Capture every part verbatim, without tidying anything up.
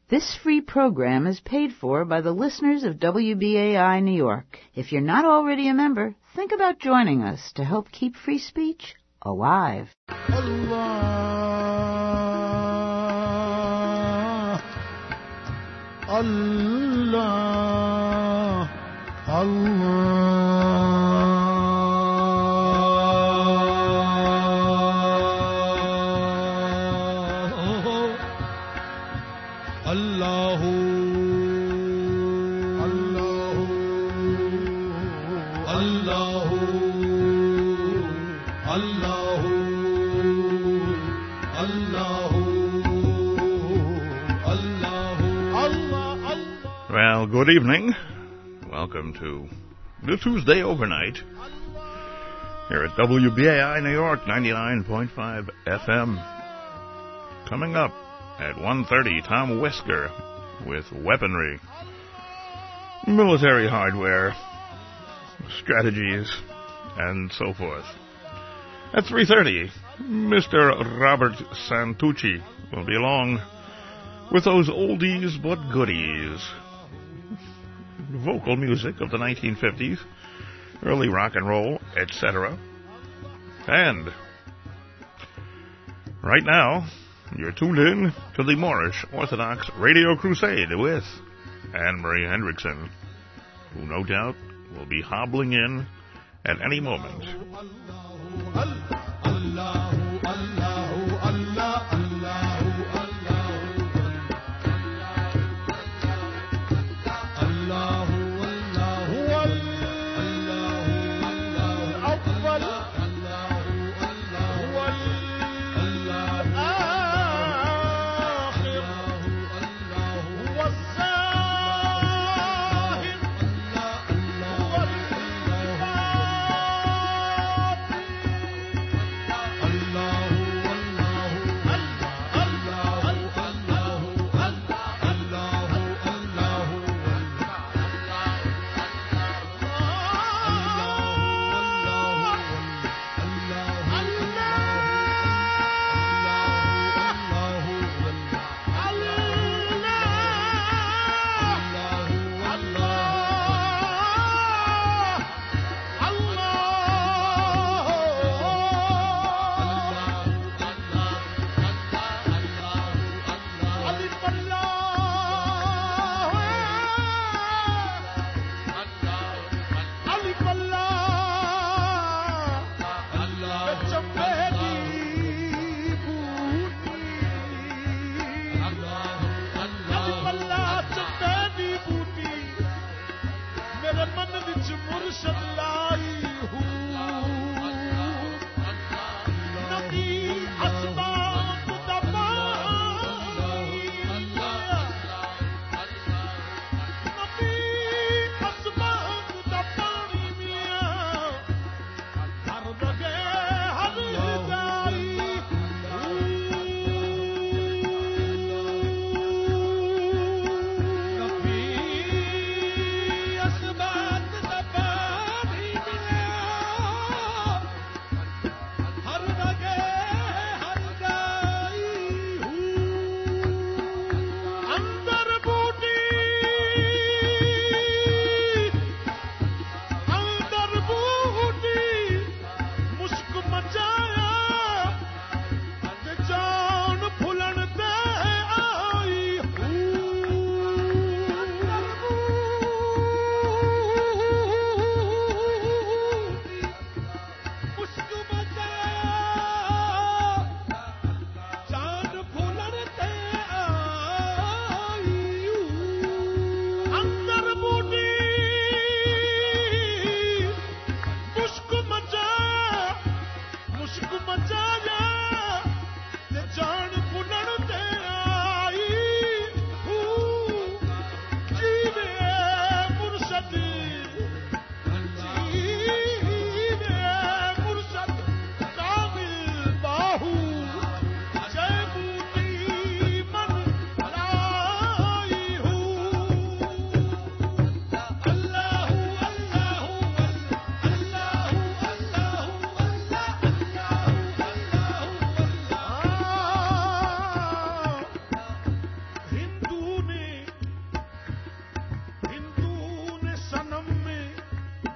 This free program is paid for by the listeners of W B A I New York. If you're not already a member, think about joining us to help keep free speech alive. Allah, Allah, Allah. Well, good evening. Welcome to the Tuesday Overnight here at W B A I New York ninety-nine point five F M. Coming up at one thirty, Tom Wesker with weaponry, military hardware, strategies, and so forth. At three thirty, Mister Robert Santucci will be along with those oldies but goodies. Vocal music of the nineteen fifties, early rock and roll, et cetera. And right now, you're tuned in to the Moorish Orthodox Radio Crusade with Anne-Marie Hendrickson, who no doubt will be hobbling in at any moment.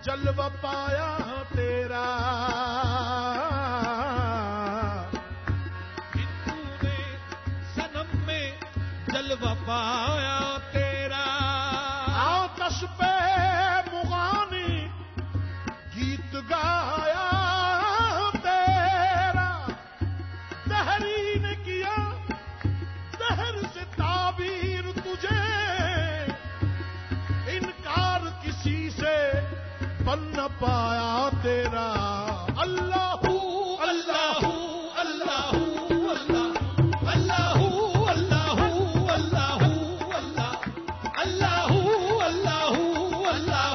جلوہ پایا تیرا، ہندو نے صنم میں جلوہ پایا تیرا، آتش پہ مغانی گیت گایا تیرا، دہری نے کیا دہر سے تعبیر تجھے، انکار کسی سے بن نہ پایا تیرا، اللہ اللہ اللہ اللہ اللہ اللہ اللہ اللہ اللہ اللہ اللہ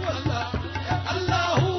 اللہ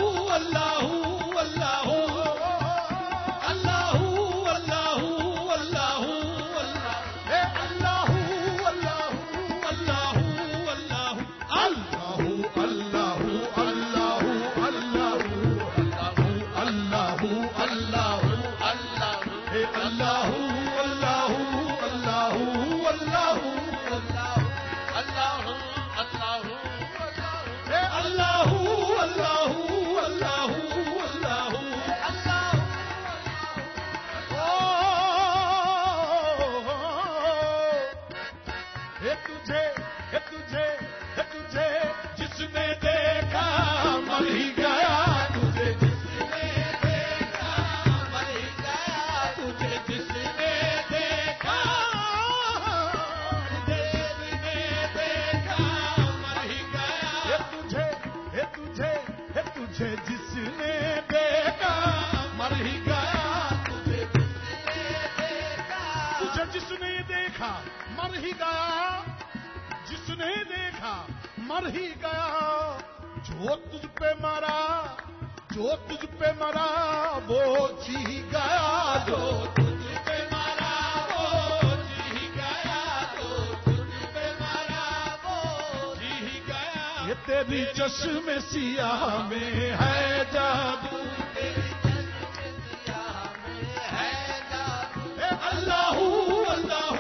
مر ہی گیا، جس نے دیکھا مر ہی گیا، جو تجھ پہ مرا جو تجھ پہ مرا وہ جی گیا، جو تجھ پہ مرا وہ جی گیا، جو تجھ پہ مرا وہ جی گیا، یہ تیری چشم سیاہ میں ہے جادو، تیری چشم سیاہ میں ہے جادو، اللہ اللہ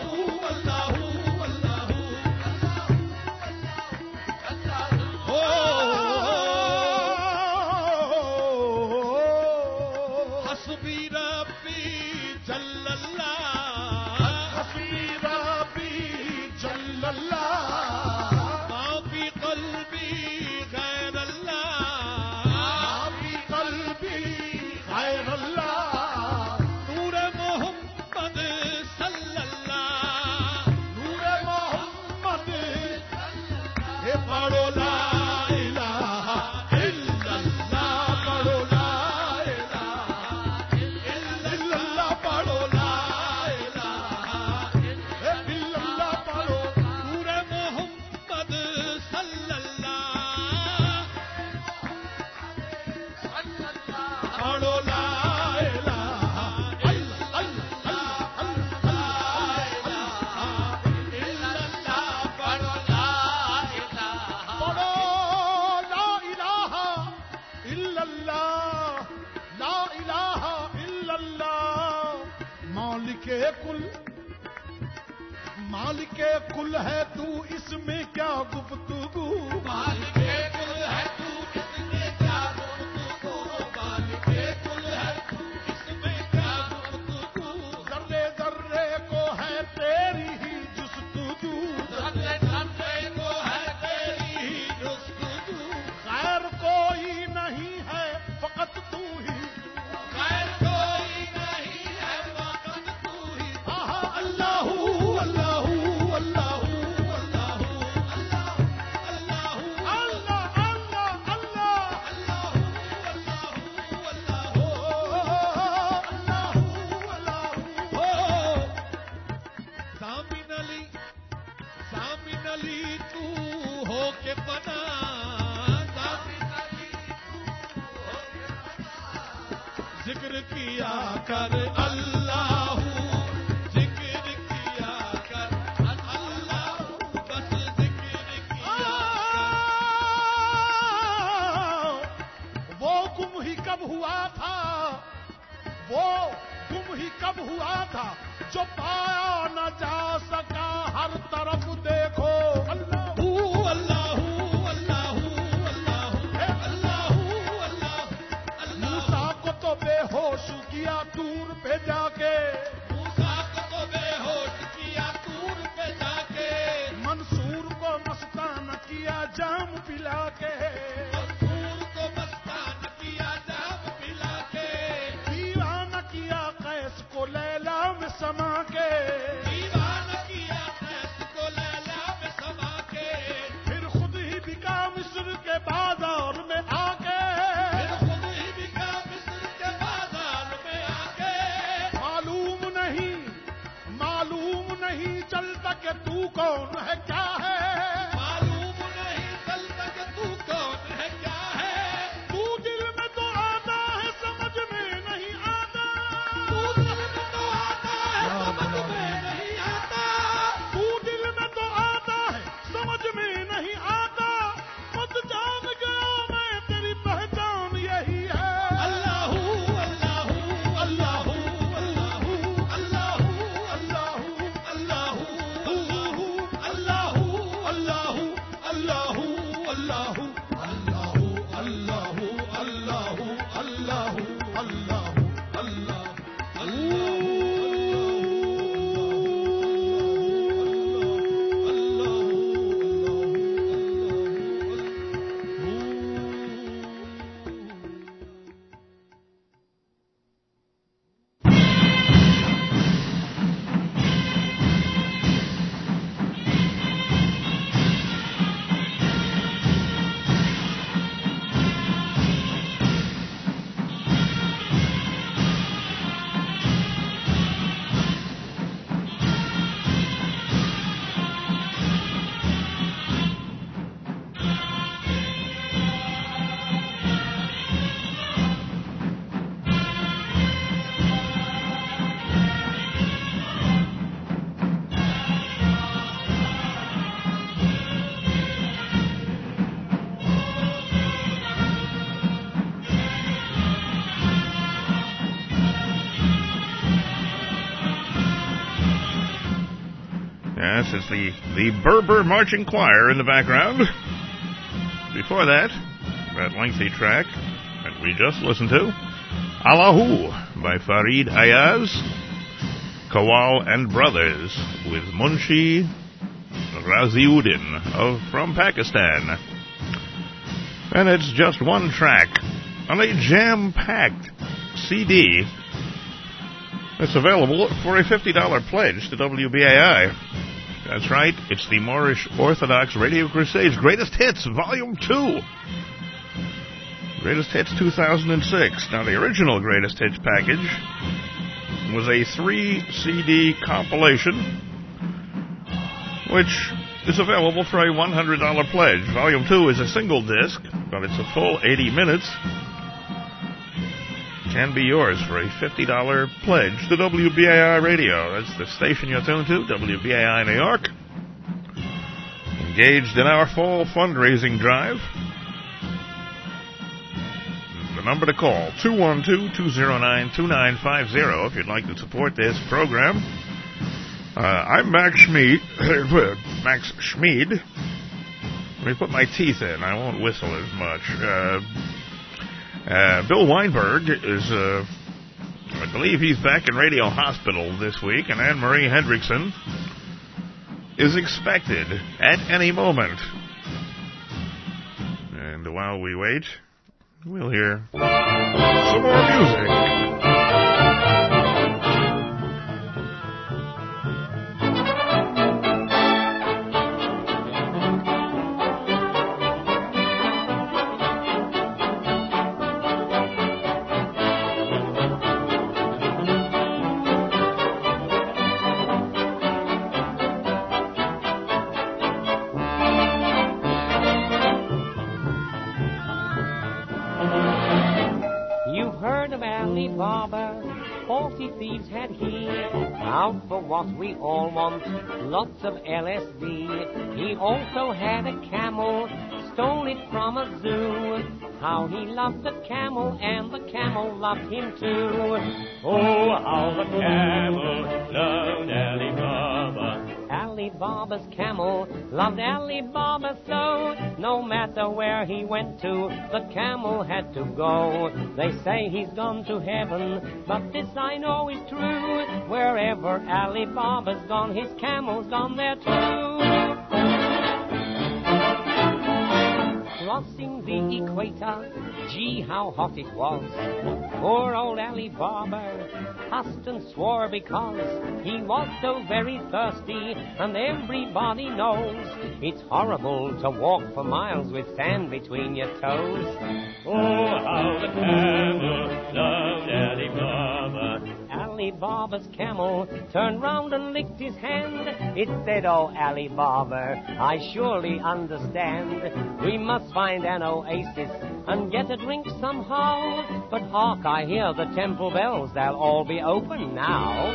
مالک کل ہے تو اس میں کیا گفتگو، مالک کل ہے تو اس میں کیا گفتگو، مالک کل ہے تو اس میں کیا گفتگو، ذرے ذرے کو ہے تیری ہی جستجو، ذرے ذرے کو ہے تیری ہی جستجو، خیر کوئی نہیں ہے فقط تو ہی، خیر کوئی نہیں ہے فقط تو ہی، آہا اللہ اللہ ذکر کیا کر اللہ، ذکر کیا کر اللہ، بس ذکر کیا کر، وہ گم ہی کب ہوا تھا، وہ گم ہی کب ہوا تھا جو پایا نہ جا سکا، ہر طرف دیکھو اللہ اللہ اللہ اللہ اللہ कौन है क्या है मालूम नहीं कल तक तू कौन है क्या है तू दिल में तो आता है समझ में नहीं आता तू दिल में तो आता है समझ में नहीं आता तू दिल में तो आता है समझ में नहीं आता खुद जान गया मैं तेरी पहचान यही है Allahu Allahu Allahu Allahu Allahu Allahu Allahu Allahu Allahu Allahu Allahu Allahu Allahu Allahu Allahu Allahu Yes, it's the, the Berber Marching Choir in the background. Before that, that lengthy track that we just listened to, Allahu by Farid Ayaz, Kawal and Brothers with Munshi Raziuddin of, from Pakistan. And it's just one track on a jam-packed C D. It's available for a fifty dollars pledge to W B A I. That's right, it's the Moorish Orthodox Radio Crusades Greatest Hits, Volume two. Greatest Hits two thousand six. Now, the original Greatest Hits package was a three C D compilation, which is available for a one hundred dollars pledge. Volume two is a single disc, but it's a full eighty minutes. Can be yours for a fifty dollars pledge to W B A I Radio. That's the station you're tuned to, W B A I New York. Engaged in our fall fundraising drive. The number to call, two one two, two zero nine, two nine five zero, if you'd like to support this program. Uh, I'm Max Schmid. Max Schmid. Let me put my teeth in. I won't whistle as much. Uh... Uh, Bill Weinberg is, uh, I believe he's back in Radio Hospital this week, and Anne-Marie Hendrickson is expected at any moment. And while we wait, we'll hear some more music. Forty thieves had he, out for what we all want, lots of L S D. He also had a camel, stole it from a zoo. How he loved the camel, and the camel loved him too. Oh, how the camel loved Ali Baba. Ali Baba's camel loved Ali Baba so. No matter where he went to, the camel had to go. They say he's gone to heaven, but this I know is true. Wherever Ali Baba's gone, his camel's gone there too. Crossing the equator, gee, how hot it was. Poor old Ali Baba huffed and swore because he was so very thirsty, and everybody knows it's horrible to walk for miles with sand between your toes. Oh, how the camel loved Ali Baba. Ali Ali Baba's camel turned round and licked his hand. It said, "Oh, Ali Baba, I surely understand. We must find an oasis and get a drink somehow. But hark, I hear the temple bells, they'll all be open now."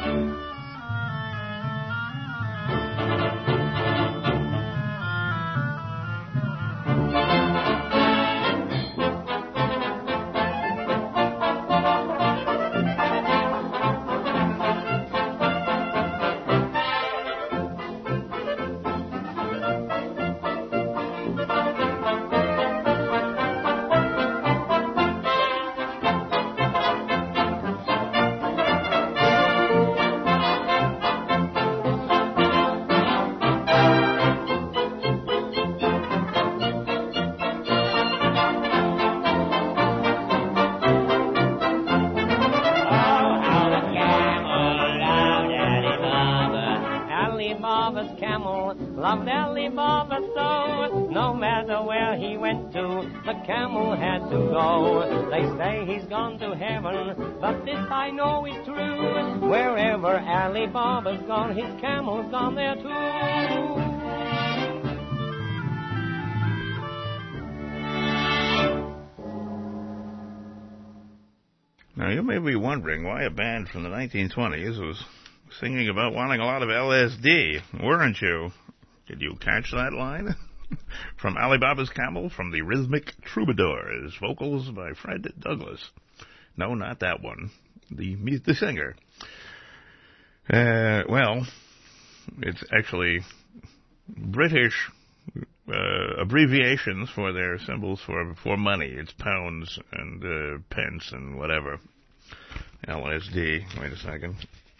Loved Ali Baba so, no matter where he went to, the camel had to go. They say he's gone to heaven, but this I know is true. Wherever Ali Baba's gone, his camel's gone there too. Now, you may be wondering why a band from the nineteen twenties was singing about wanting a lot of L S D, weren't you? Did you catch that line? From Ali Baba's Camel, from the Rhythmic Troubadours, vocals by Fred Douglas. No, not that one. The, the singer. Uh, well, it's actually British uh, abbreviations for their symbols for, for money. It's pounds and uh, pence and whatever. L S D. Wait a second.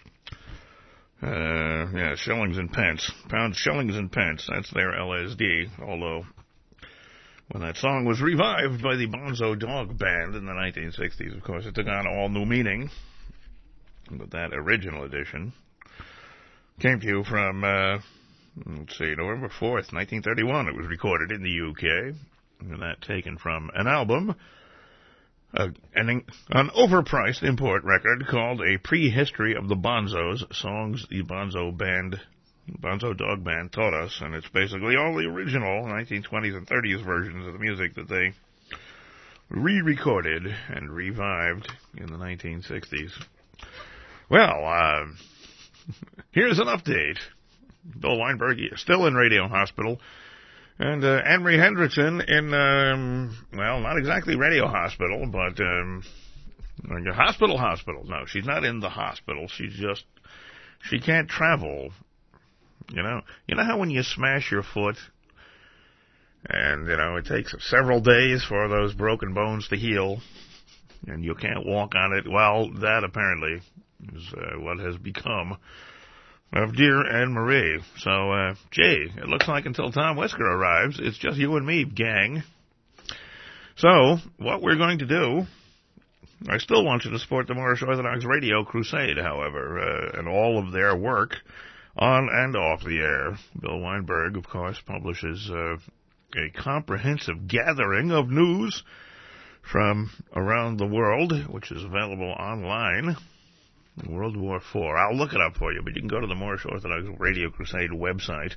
Uh, yeah, shillings and pence. Pounds, shillings and pence. That's their L S D. Although, when that song was revived by the Bonzo Dog Band in the nineteen sixties, of course, it took on all new meaning. But that original edition came to you from, uh, let's see, November fourth, nineteen thirty-one. It was recorded in the U K. And that taken from an album, Uh, an, an overpriced import record called A Prehistory of the Bonzos, songs the Bonzo Band, Bonzo Dog Band taught us, and it's basically all the original nineteen twenties and thirties versions of the music that they re-recorded and revived in the nineteen sixties. Well, uh, here's an update. Bill Weinberg is still in Radio Hospital. And uh, Anne-Marie Hendrickson in, um, well, not exactly Radio Hospital, but um, hospital, hospital. No, she's not in the hospital. She's just, she can't travel. You know, you know how when you smash your foot, and, you know, it takes several days for those broken bones to heal, and you can't walk on it? Well, that apparently is uh, what has become of dear Anne-Marie. So, uh, gee, it looks like until Tom Whisker arrives, it's just you and me, gang. So, what we're going to do, I still want you to support the Moorish Orthodox Radio Crusade, however, uh, and all of their work on and off the air. Bill Weinberg, of course, publishes uh, a comprehensive gathering of news from around the world, which is available online. World War Four. I'll look it up for you, but you can go to the Moorish Orthodox Radio Crusade website,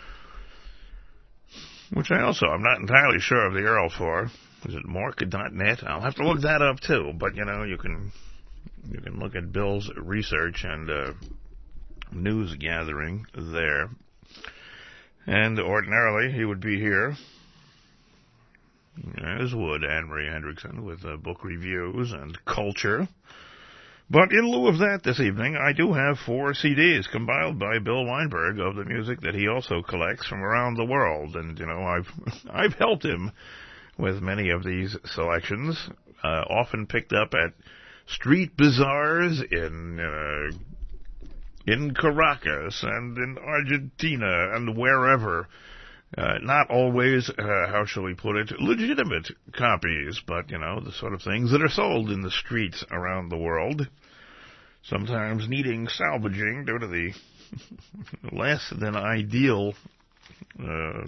which I also, I'm not entirely sure of the U R L for. Is it mork dot net? I'll have to look that up too, but you know, you can you can look at Bill's research and uh, news gathering there. And ordinarily, he would be here, as would Anne-Marie Hendrickson, with uh, book reviews and culture. But in lieu of that this evening, I do have four C Ds compiled by Bill Weinberg of the music that he also collects from around the world. And, you know, I've I've helped him with many of these selections, uh, often picked up at street bazaars in uh, in Caracas and in Argentina and wherever. Uh, not always, uh, how shall we put it, legitimate copies, but, you know, the sort of things that are sold in the streets around the world, sometimes needing salvaging due to the less than ideal uh,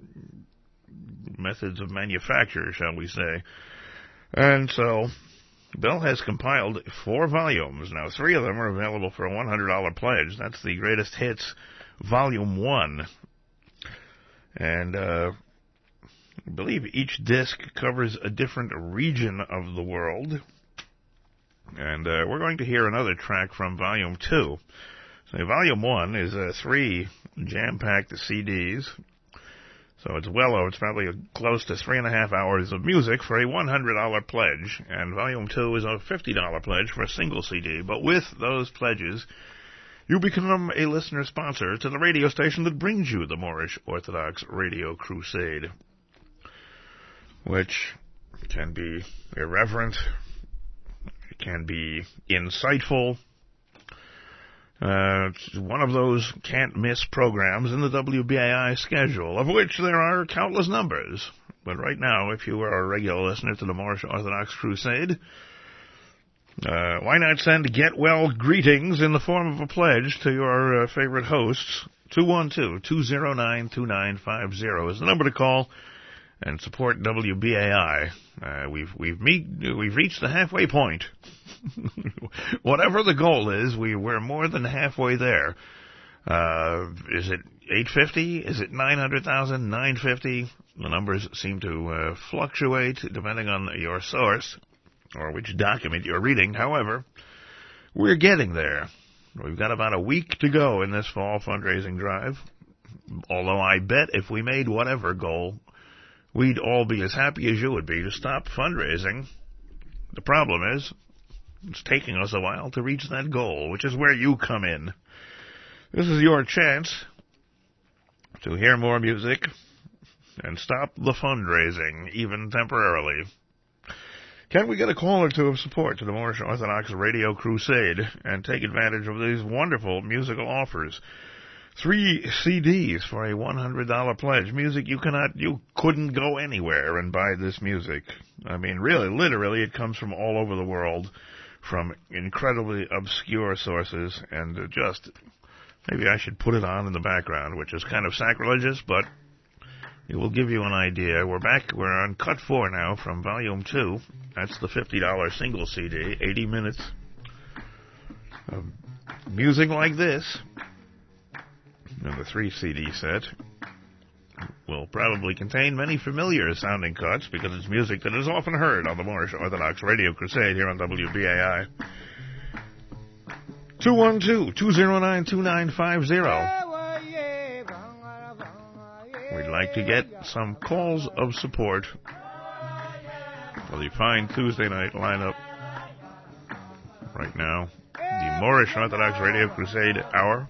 methods of manufacture, shall we say. And so, Bill has compiled four volumes. Now, three of them are available for a one hundred dollars pledge. That's the Greatest Hits Volume one. And uh, I believe each disc covers a different region of the world. And uh, we're going to hear another track from Volume two. So Volume one is uh, three jam-packed C Ds. So it's well over, it's probably close to three and a half hours of music for a one hundred dollars pledge. And Volume two is a fifty dollars pledge for a single C D. But with those pledges, you become a listener sponsor to the radio station that brings you the Moorish Orthodox Radio Crusade, which can be irreverent, it can be insightful. Uh, it's one of those can't-miss programs in the W B A I schedule, of which there are countless numbers. But right now, if you are a regular listener to the Moorish Orthodox Crusade, uh, why not send get-well greetings in the form of a pledge to your uh, favorite hosts? two one two, two zero nine, two nine five zero is the number to call and support W B A I. Uh, we've we've meet we've reached the halfway point. Whatever the goal is, we we're more than halfway there. Uh, is it eight fifty? Is it nine hundred thousand? nine fifty? The numbers seem to uh, fluctuate depending on your source or which document you're reading. However, we're getting there. We've got about a week to go in this fall fundraising drive. Although I bet if we made whatever goal, we'd all be as happy as you would be to stop fundraising. The problem is, it's taking us a while to reach that goal, which is where you come in. This is your chance to hear more music and stop the fundraising, even temporarily. Can we get a call or two of support to the Moorish Orthodox Radio Crusade and take advantage of these wonderful musical offers? Three C Ds for a one hundred dollars pledge. Music you cannot, you couldn't go anywhere and buy this music. I mean, really, literally, it comes from all over the world, from incredibly obscure sources, and just, maybe I should put it on in the background, which is kind of sacrilegious, but it will give you an idea. We're back, we're on cut four now from Volume two. That's the fifty dollars single C D, eighty minutes of music like this. And the three C D set will probably contain many familiar sounding cuts because it's music that is often heard on the Moorish Orthodox Radio Crusade here on W B A I. two one two, two zero nine, two nine five zero. We'd like to get some calls of support for the fine Tuesday night lineup right now. The Moorish Orthodox Radio Crusade Hour.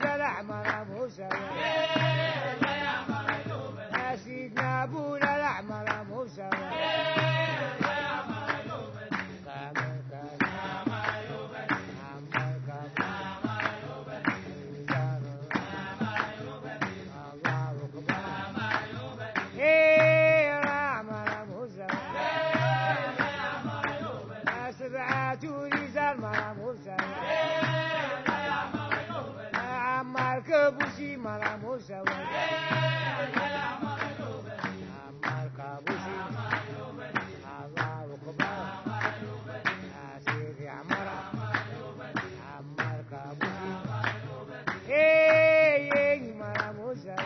الأحمر أبو سوا يا سيدنا أبونا الأحمر أبو سوا كابوسي مرا موسى عمار كابوسي الله وكبار يا سيدي عمار عمار كابوسي ايه مرا موسى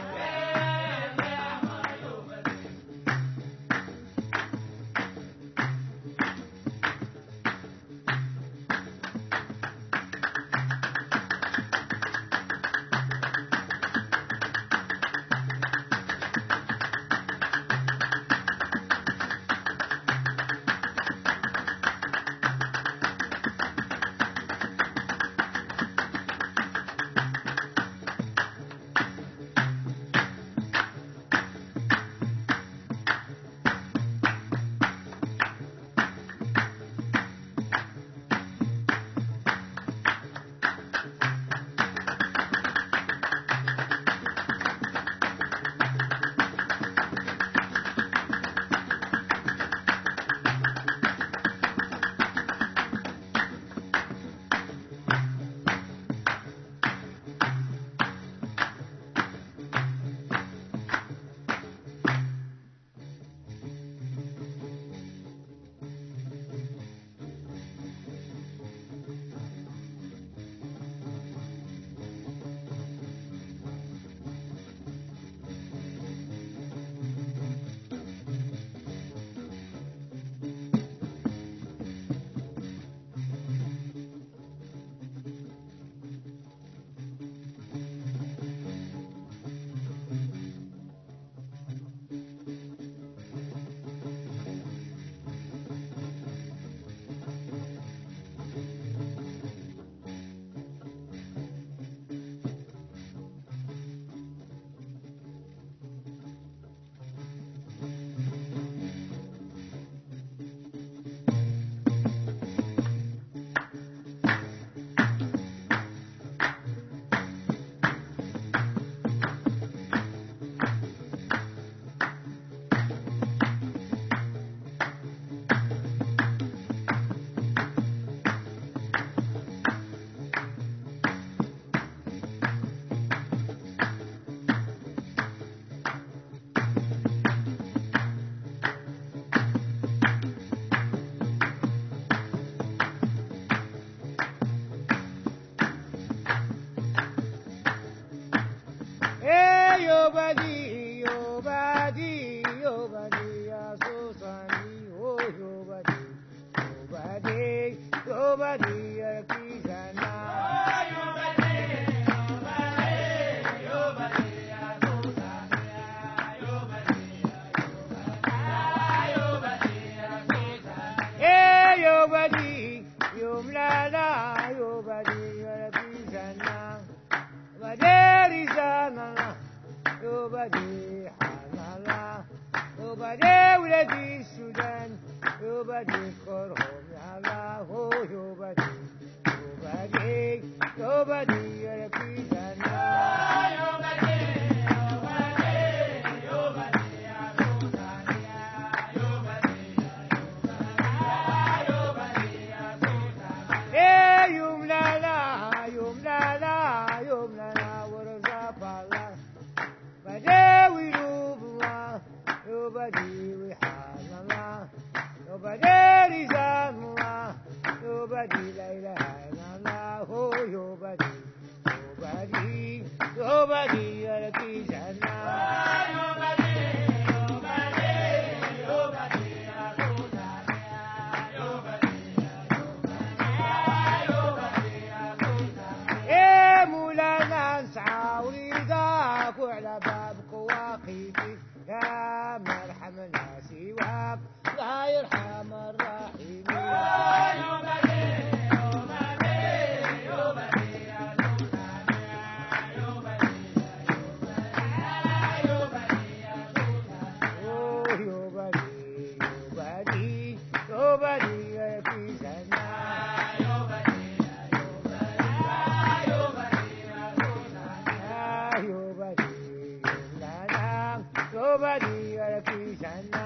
Hare Krishna.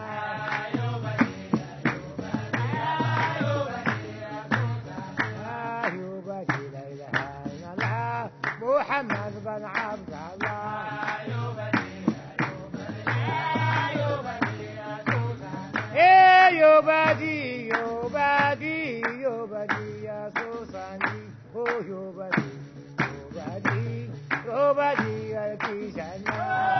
محمد بن عبد الله يوبادي يوبادي يوبادي يا سوساني هو يوبادي يوبادي يوبادي يا كيشانا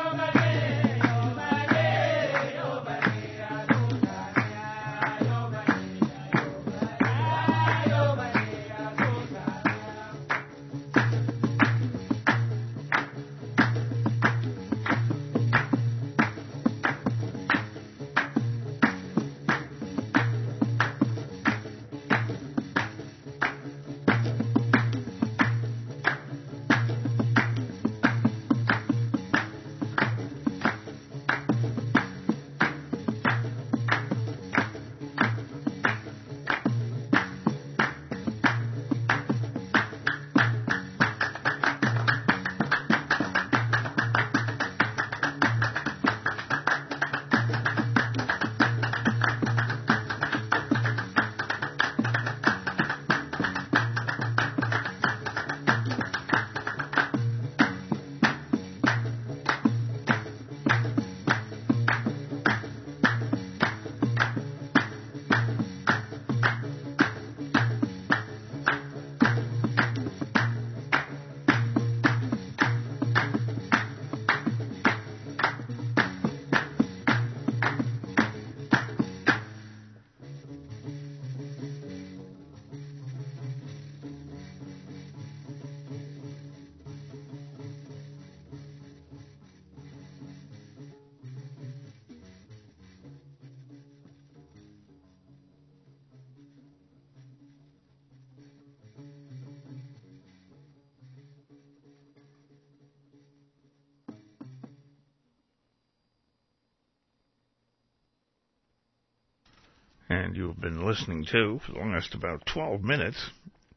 And you've been listening to, for the last about twelve minutes,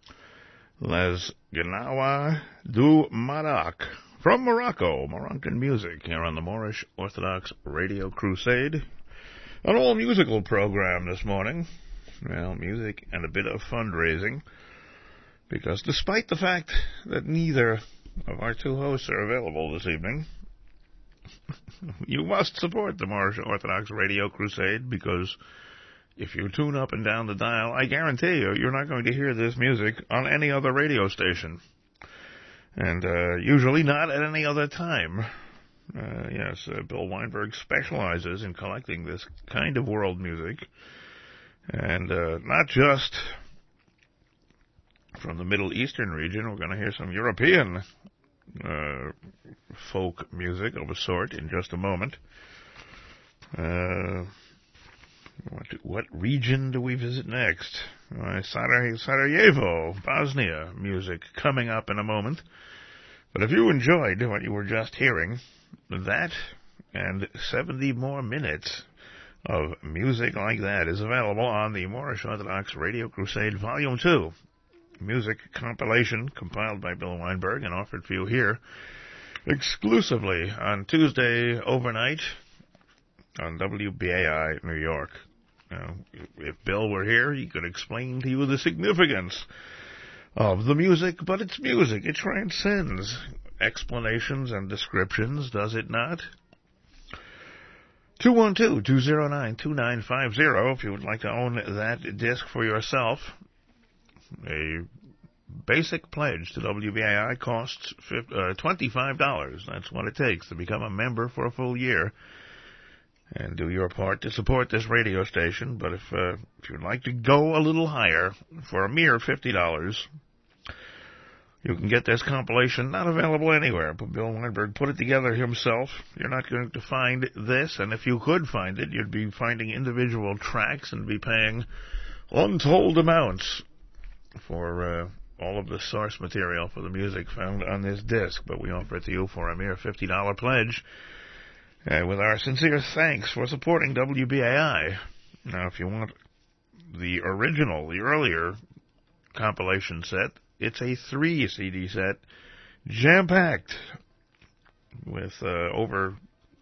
Les Gnawa du Maroc, from Morocco, Moroccan music, here on the Moorish Orthodox Radio Crusade. An all-musical program this morning. Well, music and a bit of fundraising, because despite the fact that neither of our two hosts are available this evening, you must support the Moorish Orthodox Radio Crusade, because if you tune up and down the dial, I guarantee you, you're not going to hear this music on any other radio station. And uh, usually not at any other time. Uh, yes, uh, Bill Weinberg specializes in collecting this kind of world music. And uh, not just from the Middle Eastern region. We're going to hear some European uh, folk music of a sort in just a moment. Uh... What, what region do we visit next? Uh, Sarajevo, Bosnia music coming up in a moment. But if you enjoyed what you were just hearing, that and seventy more minutes of music like that is available on the Moorish Orthodox Radio Crusade Volume two, music compilation compiled by Bill Weinberg and offered for you here exclusively on Tuesday overnight on W B A I New York. Now, if Bill were here, he could explain to you the significance of the music, but it's music. It transcends explanations and descriptions, does it not? two one two, two zero nine, two nine five zero if you would like to own that disc for yourself. A basic pledge to W B A I costs twenty-five dollars. That's what it takes to become a member for a full year and do your part to support this radio station. But if uh, if you'd like to go a little higher, for a mere fifty dollars, you can get this compilation, not available anywhere, but Bill Weinberg put it together himself. You're not going to find this, and if you could find it, you'd be finding individual tracks and be paying untold amounts for uh, all of the source material for the music found on this disc. But we offer it to you for a mere fifty dollars pledge. Uh, with our sincere thanks for supporting W B A I. Now, if you want the original, the earlier compilation set, it's a three C D set, jam-packed, with uh, over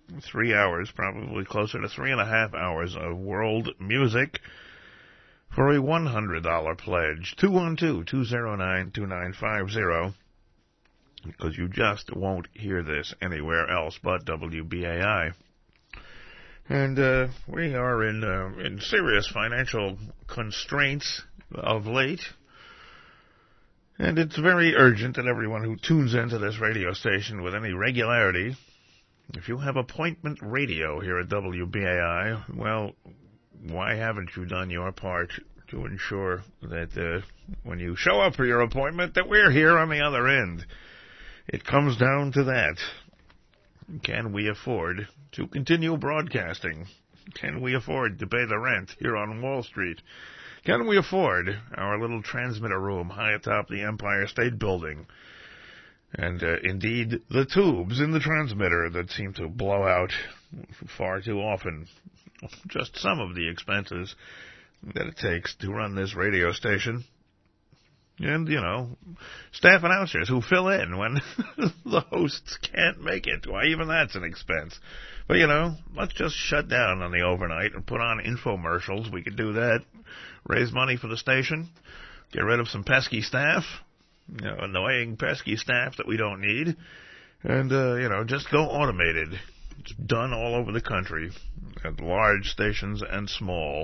three hours, probably closer to three and a half hours of world music for a one hundred dollars pledge. two one two, two zero nine, two nine five zero, because you just won't hear this anywhere else but W B A I. And uh, we are in uh, in serious financial constraints of late. And it's very urgent that everyone who tunes into this radio station with any regularity, if you have appointment radio here at W B A I, well, why haven't you done your part to ensure that uh, when you show up for your appointment, that we're here on the other end? It comes down to that. Can we afford to continue broadcasting? Can we afford to pay the rent here on Wall Street? Can we afford our little transmitter room high atop the Empire State Building? And uh, indeed, the tubes in the transmitter that seem to blow out far too often. Just some of the expenses that it takes to run this radio station. And, you know, staff announcers who fill in when the hosts can't make it. Why, even that's an expense. But, you know, let's just shut down on the overnight and put on infomercials. We could do that. Raise money for the station. Get rid of some pesky staff. You know, annoying, pesky staff that we don't need. And, uh, you know, just go automated. It's done all over the country, at large stations and small.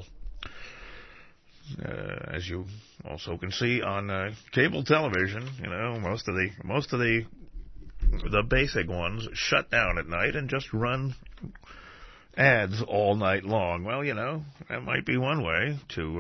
Uh, as you also can see on uh, cable television, you know, most of the most of the the basic ones shut down at night and just run ads all night long. Well, you know, that might be one way to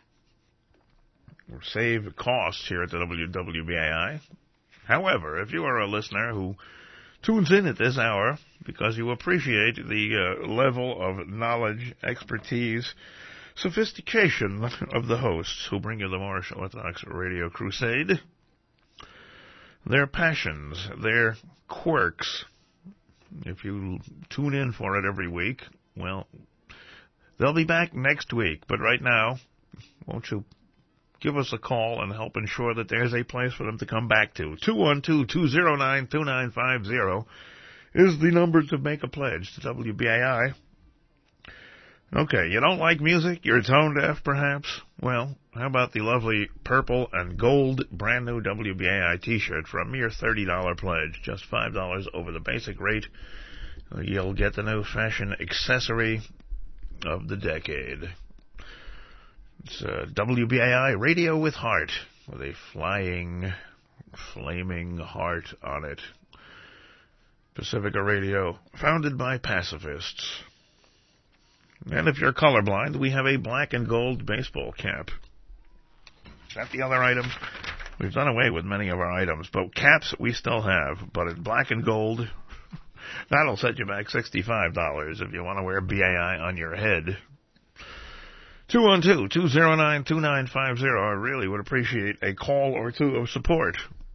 uh, save costs here at the W B A I. However, if you are a listener who tunes in at this hour because you appreciate the uh, level of knowledge, expertise, sophistication of the hosts who bring you the Moorish Orthodox Radio Crusade, their passions, their quirks, if you tune in for it every week, well, they'll be back next week. But right now, won't you give us a call and help ensure that there's a place for them to come back to? two one two, two zero nine, two nine five zero is the number to make a pledge to W B A I. Okay, you don't like music? You're tone deaf, perhaps? Well, how about the lovely purple and gold brand new W B A I t-shirt for a mere thirty dollars pledge, just five dollars over the basic rate. You'll get the new fashion accessory of the decade. It's uh, W B A I Radio with Heart, with a flying, flaming heart on it. Pacifica Radio, founded by pacifists. And if you're colorblind, we have a black and gold baseball cap. Is that the other item? We've done away with many of our items, but caps we still have. But in black and gold, that'll set you back sixty-five dollars if you want to wear B A I on your head. two one two, two zero nine, two nine five zero. I really would appreciate a call or two of support.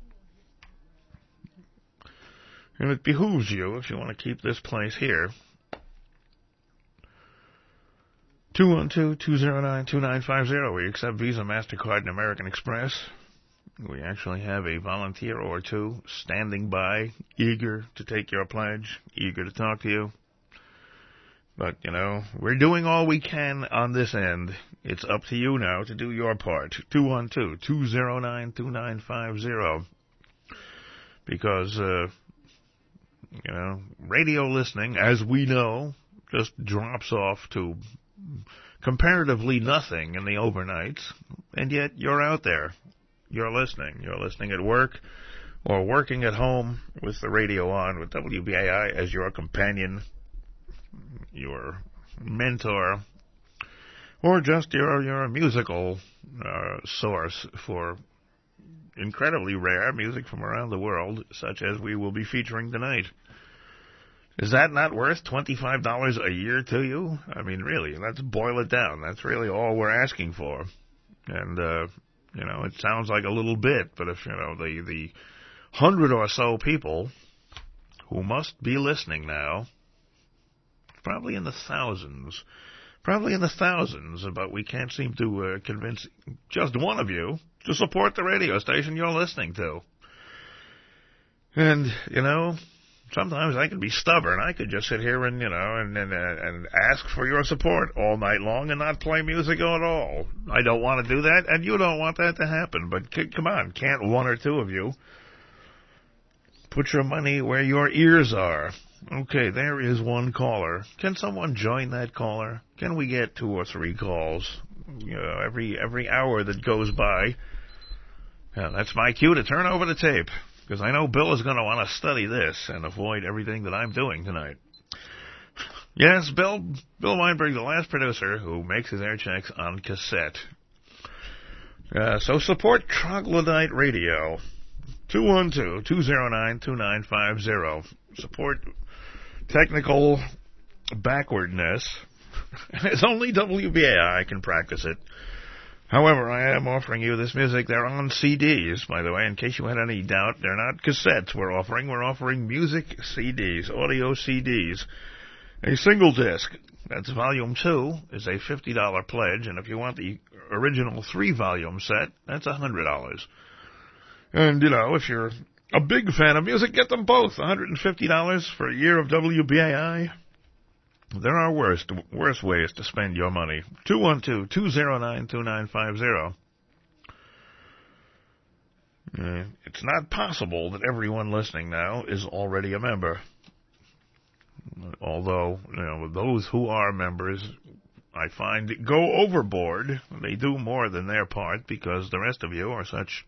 And it behooves you, if you want to keep this place here, two one two, two zero nine, two nine five zero. We accept Visa, MasterCard, and American Express. We actually have a volunteer or two standing by, eager to take your pledge, eager to talk to you. But, you know, we're doing all we can on this end. It's up to you now to do your part. two one two, two zero nine, two nine five zero. Because, uh, you know, radio listening, as we know, just drops off to comparatively nothing in the overnights, and yet you're out there. You're listening. You're listening at work or working at home with the radio on, with W B A I as your companion, your mentor, or just your, your musical uh, source for incredibly rare music from around the world, such as we will be featuring tonight. Is that not worth twenty-five dollars a year to you? I mean, really, let's boil it down. That's really all we're asking for. And, uh, you know, it sounds like a little bit, but if, you know, the, the hundred or so people who must be listening now, probably in the thousands, probably in the thousands, but we can't seem to uh, convince just one of you to support the radio station you're listening to. And, you know, sometimes I can be stubborn. I could just sit here and, you know, and, and, and ask for your support all night long and not play music at all. I don't want to do that, and you don't want that to happen. But c- come on, can't one or two of you put your money where your ears are? Okay, there is one caller. Can someone join that caller? Can we get two or three calls, you know, every every hour that goes by? Yeah, that's my cue to turn over the tape, because I know Bill is going to want to study this and avoid everything that I'm doing tonight. Yes, Bill Bill Weinberg, the last producer who makes his air checks on cassette. Uh, so support Troglodyte Radio. two one two, two zero nine, two nine five zero. Support technical backwardness. It's only W B A I can practice it. However, I am offering you this music. They're on C Ds, by the way, in case you had any doubt. They're not cassettes we're offering. We're offering music C Ds, audio C Ds. A single disc, that's volume two, is a fifty dollars pledge, and if you want the original three-volume set, that's one hundred dollars. And, you know, if you're a big fan of music, get them both. one hundred fifty dollars for a year of W B A I. There are worse, worse ways to spend your money. two one two, two zero nine, two nine five zero. Uh, it's not possible that everyone listening now is already a member. Although, you know, those who are members, I find, go overboard. They do more than their part because the rest of you are such...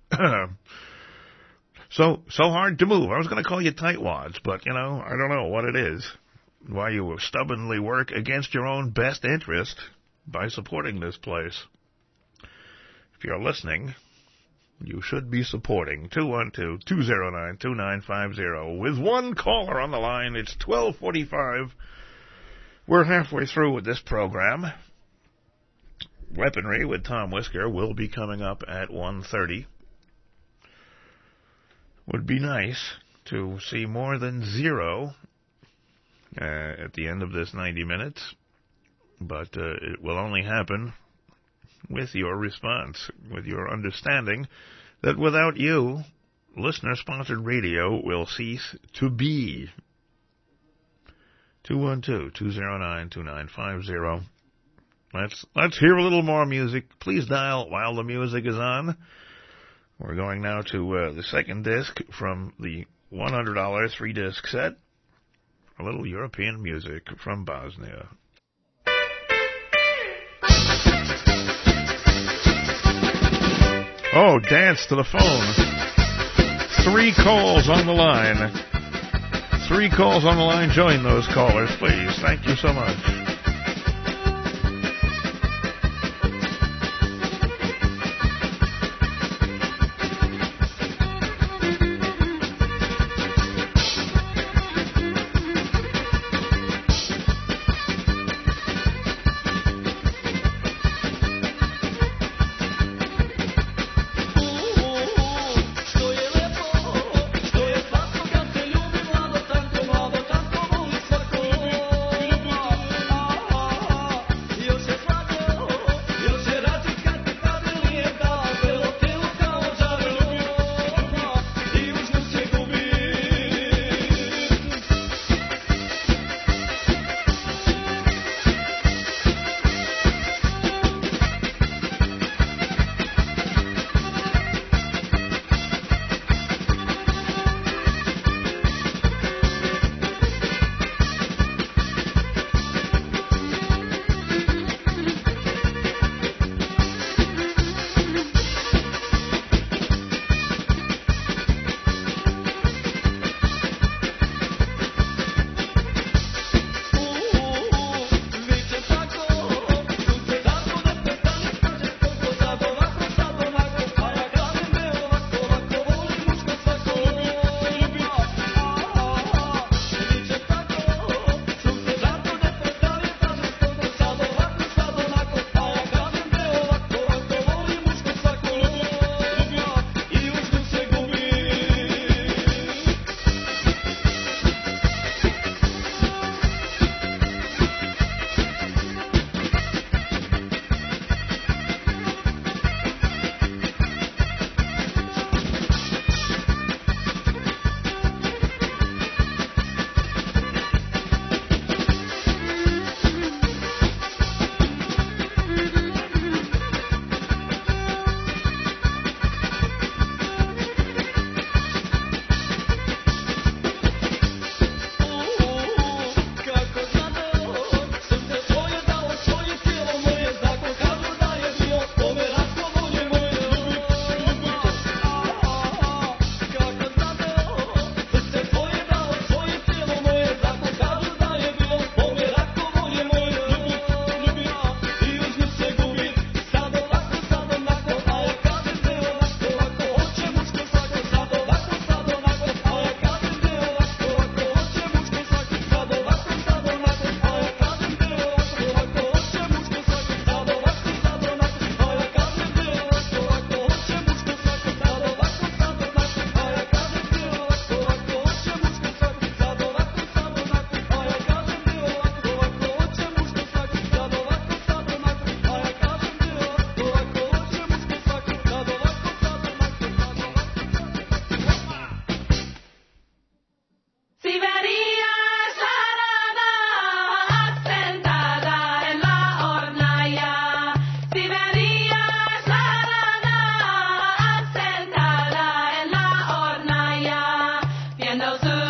So, so hard to move. I was going to call you tightwads, but, you know, I don't know what it is. Why you stubbornly work against your own best interest by supporting this place. If you're listening, you should be supporting. two one two, two zero nine, two nine five zero. With one caller on the line, it's twelve forty-five. We're halfway through with this program. Weaponry with Tom Whisker will be coming up at one thirty. Would be nice to see more than zero uh, at the end of this ninety minutes, but uh, it will only happen with your response, with your understanding that without you, listener-sponsored radio will cease to be. two one two, two zero nine, two nine five zero. Let's, let's hear a little more music. Please dial while the music is on. We're going now to uh, the second disc from the one hundred dollars three-disc set. A little European music from Bosnia. Oh, dance to the phone. Three calls on the line. Three calls on the line. Join those callers, please. Thank you so much. Tanto, tanto, tanto,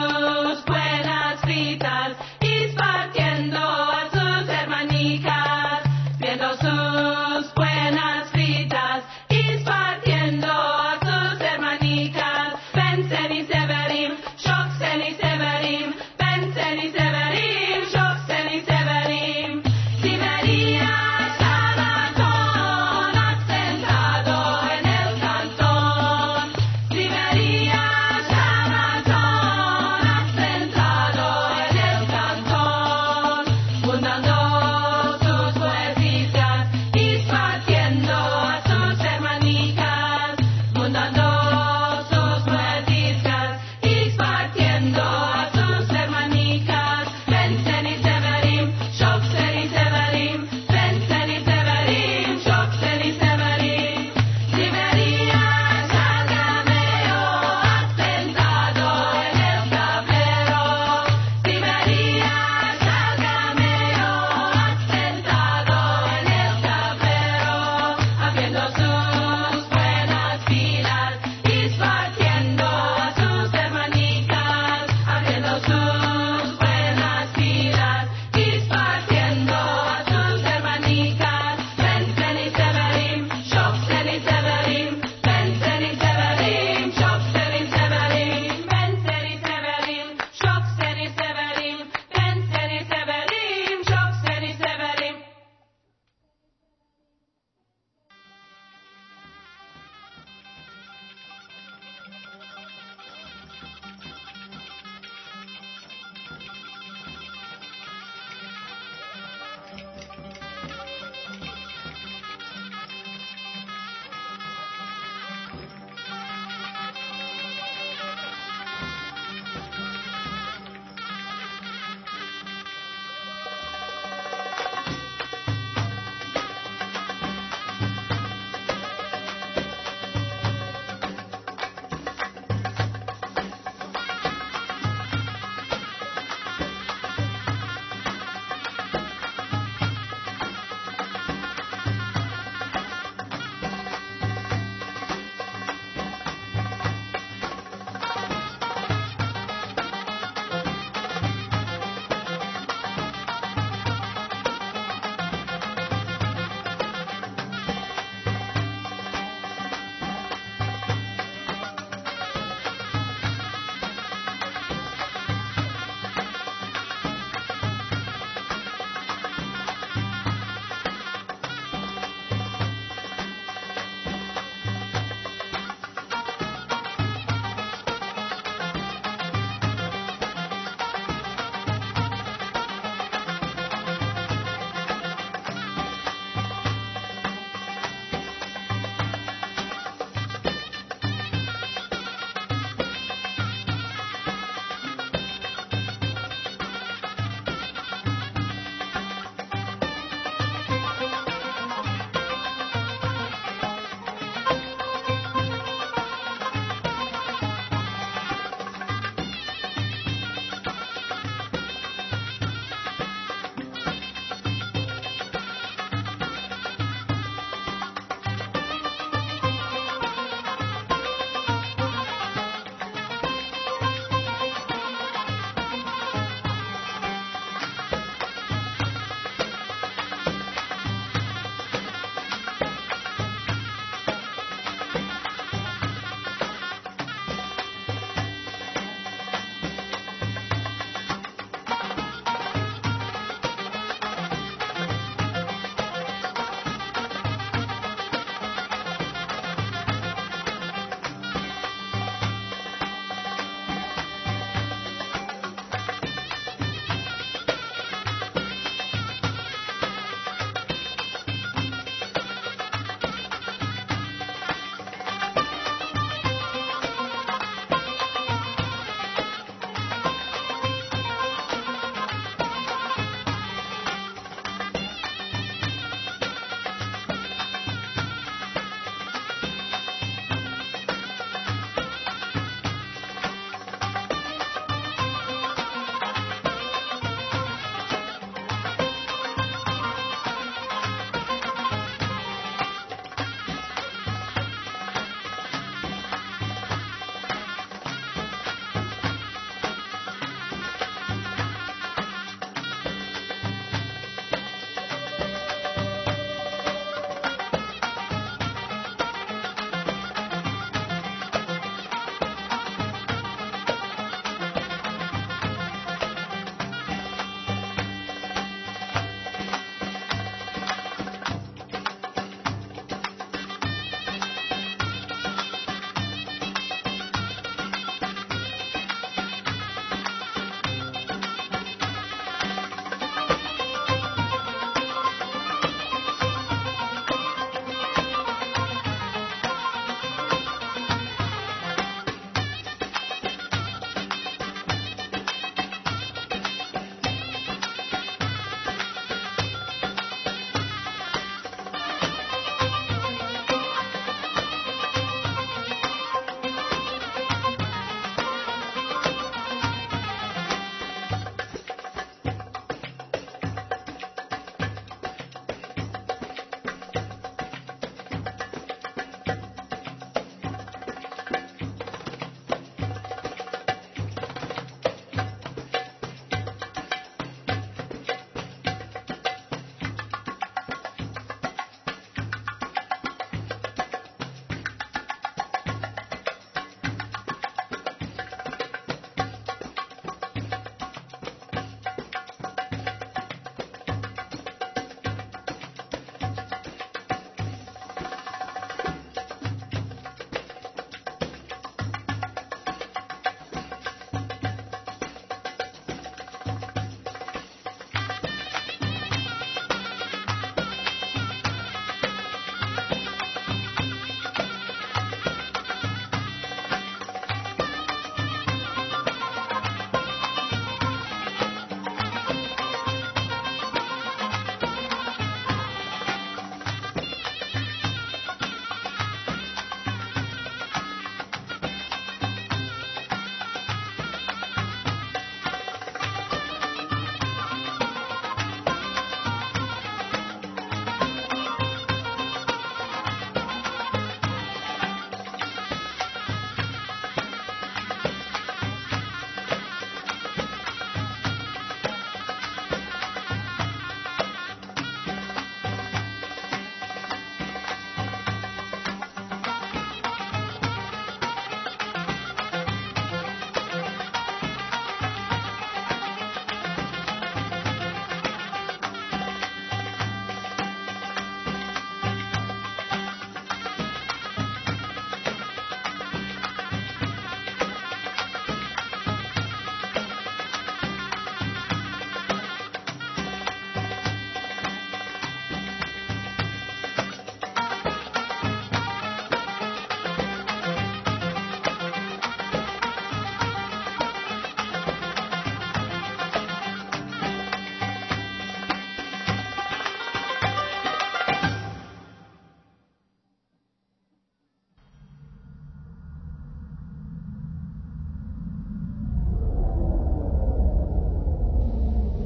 sus buenas fritas y partiendo a sus hermanicas, viendo sus buenas fritas y partiendo a sus hermanicas. Penseni severim, shokseni severim, penseni severim, shokseni severim. Siberia Sharaton, asentado en el cantón. Siberia Sharaton,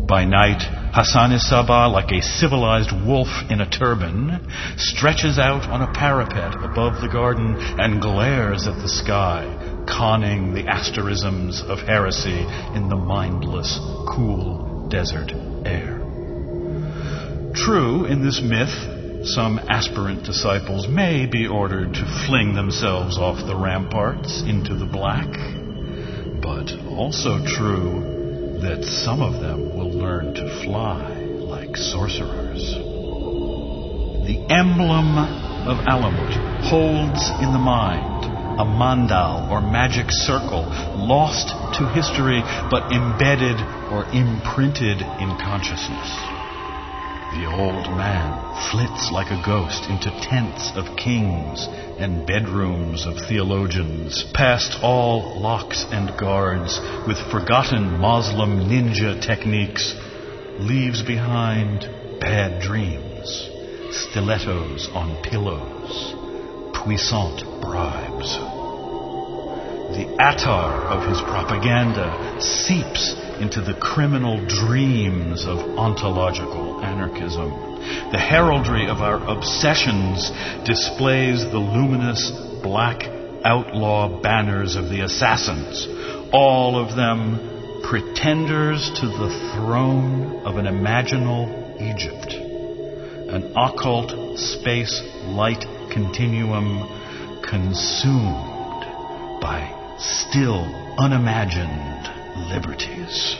By night, Hassan-i-Sabah, like a civilized wolf in a turban, stretches out on a parapet above the garden and glares at the sky, conning the asterisms of heresy in the mindless, cool desert air. True, in this myth, some aspirant disciples may be ordered to fling themselves off the ramparts into the black, but also true that some of them will learn to fly like sorcerers. The emblem of Alamut holds in the mind a mandal or magic circle lost to history but embedded or imprinted in consciousness. The old man flits like a ghost into tents of kings and bedrooms of theologians, past all locks and guards, with forgotten Muslim ninja techniques, leaves behind bad dreams, stilettos on pillows, puissant bribes. The attar of his propaganda seeps into the criminal dreams of ontological anarchism. The heraldry of our obsessions displays the luminous black outlaw banners of the assassins, all of them pretenders to the throne of an imaginal Egypt, an occult space light continuum consumed by still unimagined liberties.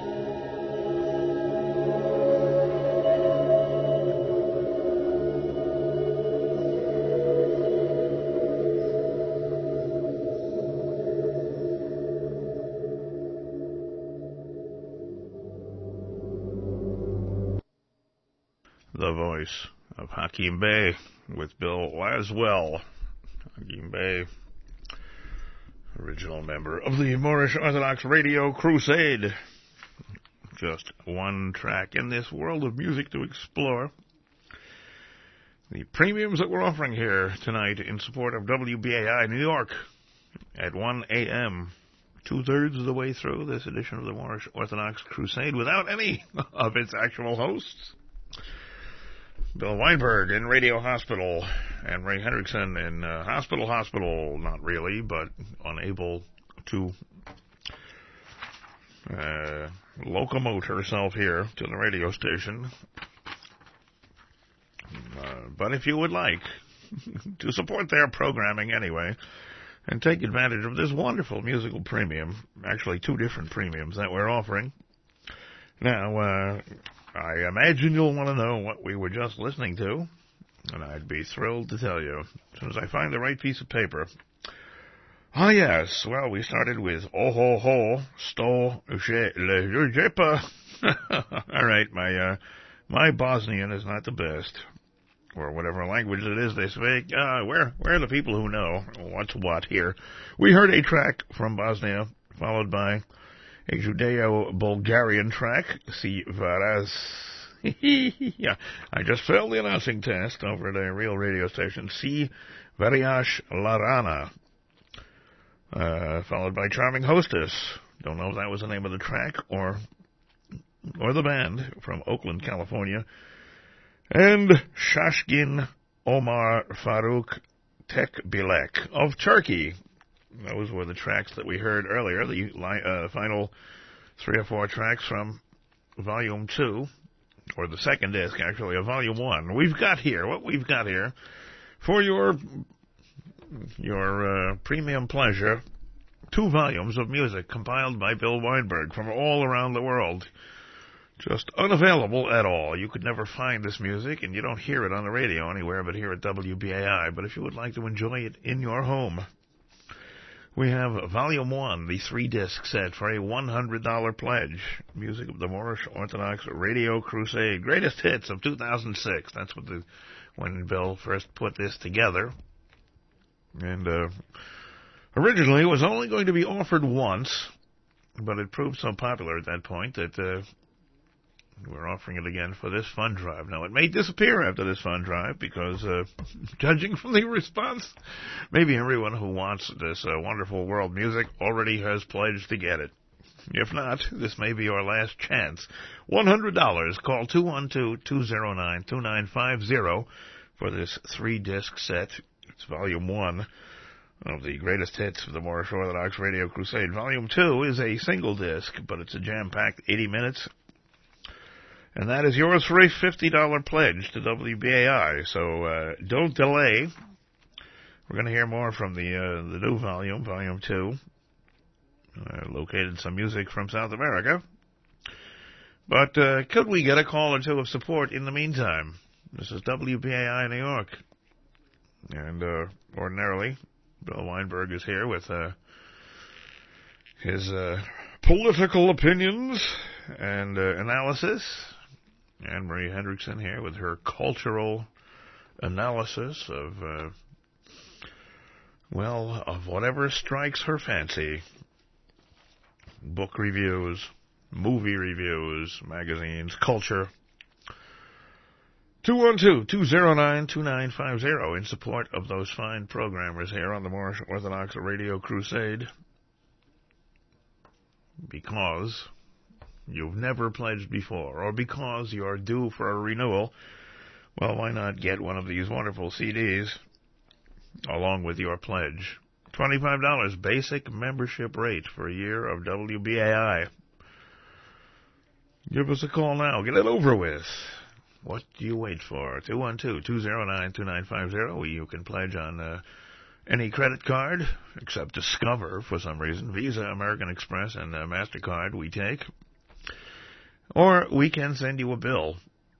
The voice of Hakim Bey with Bill Laswell. Hakim Bey, original member of the Moorish Orthodox Radio Crusade. Just one track in this world of music to explore. The premiums that we're offering here tonight in support of W B A I New York at one a.m., two-thirds of the way through this edition of the Moorish Orthodox Crusade without any of its actual hosts. Bill Weinberg in Radio Hospital, and Ray Hendrickson in uh, Hospital Hospital, not really, but unable to uh, locomote herself here to the radio station. Uh, but if you would like to support their programming anyway, and take advantage of this wonderful musical premium, actually two different premiums that we're offering. Now, uh, I imagine you'll want to know what we were just listening to, and I'd be thrilled to tell you as soon as I find the right piece of paper. Ah, yes, well, we started with Oh Ho Ho, Sto Je Le Jepa. All right, my, uh, my Bosnian is not the best, or whatever language it is they speak. Uh, where, where are the people who know what's what here? We heard a track from Bosnia, followed by a Judeo-Bulgarian track, Si Varas. Yeah, I just failed the announcing test over at a real radio station. Si Variash Larana. Uh, followed by Charming Hostess. Don't know if that was the name of the track or or the band from Oakland, California. And Shashgin Omar Farouk Tekbilek of Turkey. Those were the tracks that we heard earlier, the uh, final three or four tracks from Volume two, or the second disc, actually, of Volume one. We've got here, what we've got here, for your your uh, premium pleasure, two volumes of music compiled by Bill Weinberg from all around the world. Just unavailable at all. You could never find this music, and you don't hear it on the radio anywhere but here at W B A I. But if you would like to enjoy it in your home, we have Volume one, the three-disc set, for a one hundred dollars pledge. Music of the Moorish Orthodox Radio Crusade. Greatest hits of two thousand six. That's what the when Bill first put this together. And uh, originally it was only going to be offered once, but it proved so popular at that point that uh, we're offering it again for this fund drive. Now, it may disappear after this fund drive because, uh, judging from the response, maybe everyone who wants this uh, wonderful world music already has pledged to get it. If not, this may be your last chance. one hundred dollars. Call two one two, two zero nine, two nine five zero for this three-disc set. It's Volume one of the greatest hits of the Moorish Orthodox Radio Crusade. Volume two is a single disc, but it's a jam-packed eighty minutes. And that is yours for a fifty dollars pledge to W B A I. So uh, don't delay. We're going to hear more from the uh, the new volume, Volume two. Uh, located some music from South America. But uh, could we get a call or two of support in the meantime? This is W B A I New York. And uh, ordinarily, Bill Weinberg is here with uh, his uh, political opinions and uh, analysis. Anne Marie Hendrickson here with her cultural analysis of, uh, well, of whatever strikes her fancy. Book reviews, movie reviews, magazines, culture. two one two, two zero nine, two nine five zero in support of those fine programmers here on the Moorish Orthodox Radio Crusade. Because you've never pledged before, or because you're due for a renewal, well, why not get one of these wonderful C Ds along with your pledge? twenty-five dollars basic membership rate for a year of W B A I. Give us a call now. Get it over with. What do you wait for? two one two, two zero nine, two nine five zero. You can pledge on uh, any credit card, except Discover for some reason. Visa, American Express, and uh, MasterCard we take. Or we can send you a bill.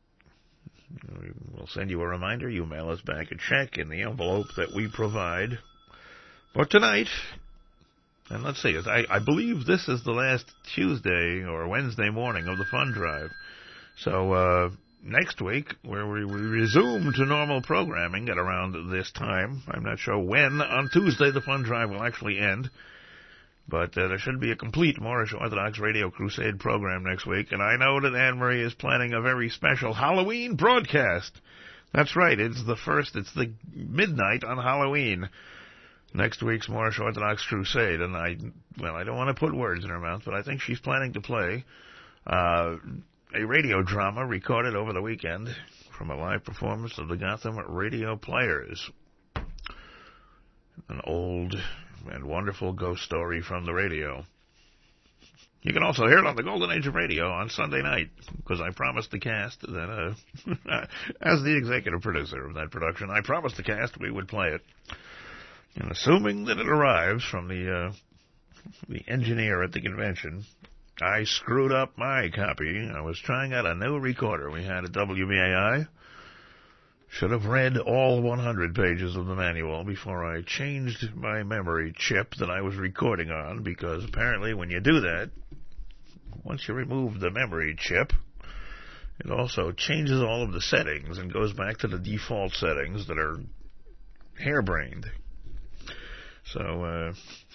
We'll send you a reminder. You mail us back a check in the envelope that we provide. But tonight, and let's see, I, I believe this is the last Tuesday or Wednesday morning of the fund drive. So uh, next week, where we, we resume to normal programming at around this time, I'm not sure when, on Tuesday the fund drive will actually end. But uh, there should be a complete Moorish Orthodox Radio Crusade program next week. And I know that Anne-Marie is planning a very special Halloween broadcast. That's right, it's the first, it's the midnight on Halloween. Next week's Moorish Orthodox Crusade. And I, well, I don't want to put words in her mouth, but I think she's planning to play uh, a radio drama recorded over the weekend from a live performance of the Gotham Radio Players. An old and wonderful ghost story from the radio. You can also hear it on the Golden Age of Radio on Sunday night, because I promised the cast that, uh, as the executive producer of that production, I promised the cast we would play it. And assuming that it arrives from the, uh, the engineer at the convention, I screwed up my copy. I was trying out a new recorder we had at W B A I. Should have read all one hundred pages of the manual before I changed my memory chip that I was recording on, because apparently when you do that, once you remove the memory chip, it also changes all of the settings and goes back to the default settings that are harebrained. So, uh,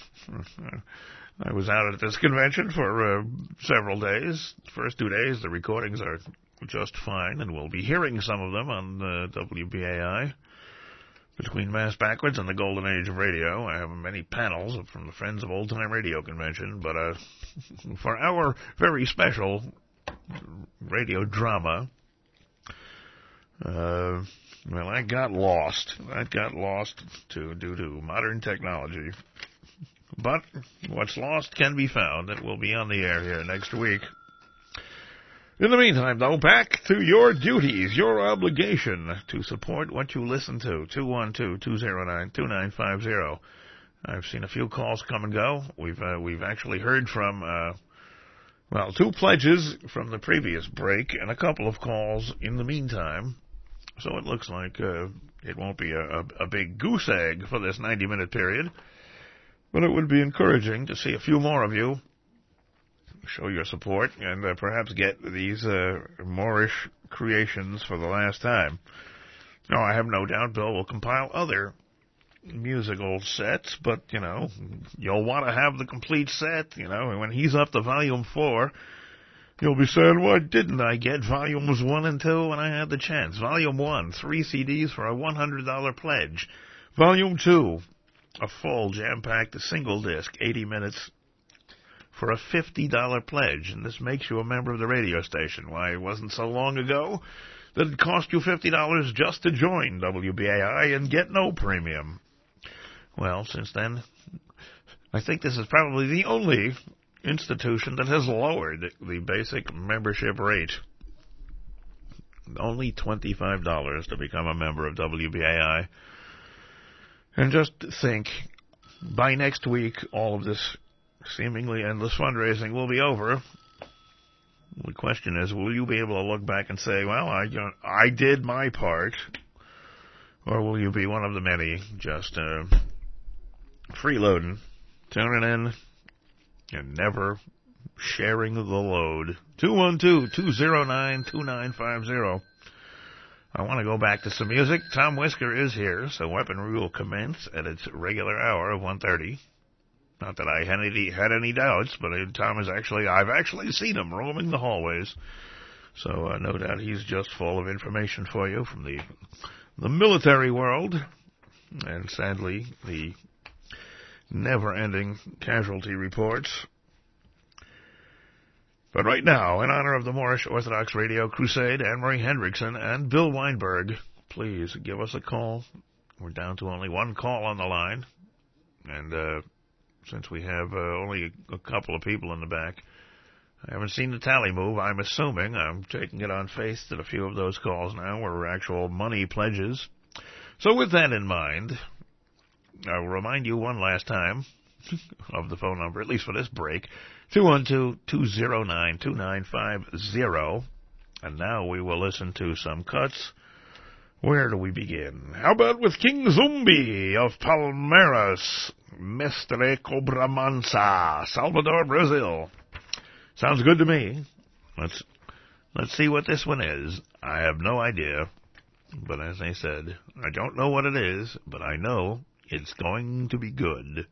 I was out at this convention for uh, several days. The first two days, the recordings are just fine, and we'll be hearing some of them on uh, W B A I. Between Mass Backwards and the Golden Age of Radio, I have many panels from the Friends of Old Time Radio convention, but uh, for our very special radio drama, uh, well, I got lost. I got lost to, due to modern technology. But what's lost can be found. It will be on the air here next week. In the meantime, though, back to your duties, your obligation to support what you listen to. two one two, two zero nine, two nine five zero. I've seen a few calls come and go. We've uh, we've actually heard from, uh, well, two pledges from the previous break and a couple of calls in the meantime. So it looks like uh, it won't be a, a, a big goose egg for this ninety-minute period. But it would be encouraging to see a few more of you show your support and uh, perhaps get these uh, Moorish creations for the last time. Now, I have no doubt Bill will compile other musical sets, but, you know, you'll want to have the complete set, you know, and when he's up to volume four, you'll be saying, why didn't I get volumes one and two when I had the chance? Volume one, three C Ds for a one hundred dollars pledge. Volume two, a full, jam-packed, single disc, eighty minutes for a fifty dollars pledge, and this makes you a member of the radio station. Why, it wasn't so long ago that it cost you fifty dollars just to join W B A I and get no premium. Well, since then, I think this is probably the only institution that has lowered the basic membership rate. Only twenty-five dollars to become a member of W B A I. And just think, by next week, all of this seemingly endless fundraising will be over. The question is, will you be able to look back and say, well, I, I did my part? Or will you be one of the many just uh, freeloading, tuning in, and never sharing the load? two one two, two zero nine, two nine five zero. I want to go back to some music. Tom Whisker is here, so Weaponry will commence at its regular hour of one thirty. Not that I had any, had any doubts, but Tom is actually, I've actually seen him roaming the hallways. So uh, no doubt he's just full of information for you from the the military world, and sadly, the never-ending casualty reports. But right now, in honor of the Moorish Orthodox Radio Crusade, Anne-Marie Hendrickson and Bill Weinberg, please give us a call. We're down to only one call on the line, and uh, since we have uh, only a, a couple of people in the back, I haven't seen the tally move. I'm assuming, I'm taking it on faith that a few of those calls now were actual money pledges. So with that in mind, I will remind you one last time of the phone number, at least for this break, two one two, two zero nine, two nine five zero. And now we will listen to some cuts. Where do we begin? How about with King Zumbi of Palmeiras, Mestre Cobra Mansa, Salvador, Brazil. Sounds good to me. Let's let's see what this one is. I have no idea, but as I said, I don't know what it is, but I know it's going to be good.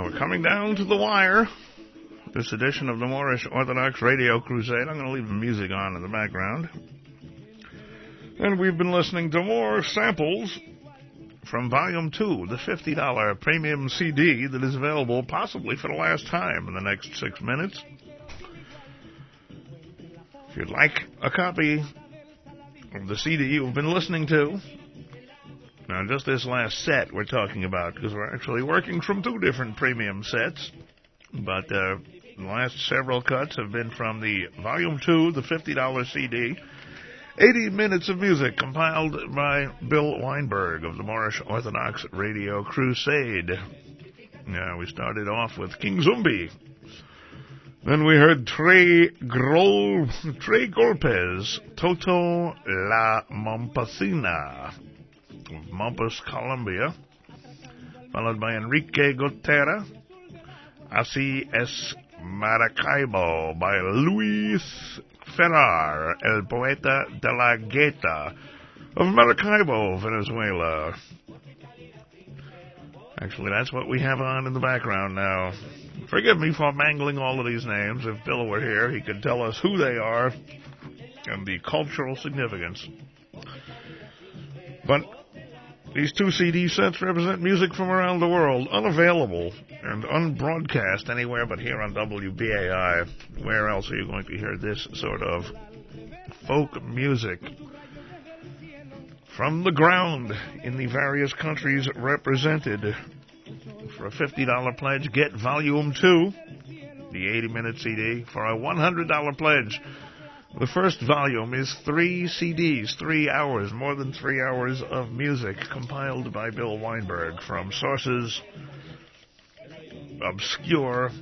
we're coming down to the wire. This edition of the Moorish Orthodox Radio Crusade. I'm going to leave the music on in the background. And we've been listening to more samples from Volume two, the fifty dollars premium C D that is available possibly for the last time in the next six minutes. If you'd like a copy of the C D you've been listening to, now just this last set we're talking about, because we're actually working from two different premium sets, but uh, the last several cuts have been from the Volume two, the fifty dollars C D, eighty minutes of music compiled by Bill Weinberg of the Moorish Orthodox Radio Crusade. Now, we started off with King Zumbi. Then we heard Tre, Gro- Tre Golpes, Toto La Mompasina of Mompas, Colombia, followed by Enrique Gotera, Así es Maracaibo by Luis Ferrar, El Poeta de la Gueta of Maracaibo, Venezuela. Actually, that's what we have on in the background now. Forgive me for mangling all of these names. If Bill were here, he could tell us who they are and the cultural significance. But these two C D sets represent music from around the world, unavailable and unbroadcast anywhere but here on W B A I. Where else are you going to hear this sort of folk music from the ground in the various countries represented? For a fifty dollars pledge, get Volume two, the eighty minute C D. For a one hundred dollars pledge, the first volume is three C Ds, three hours, more than three hours of music compiled by Bill Weinberg from sources obscure,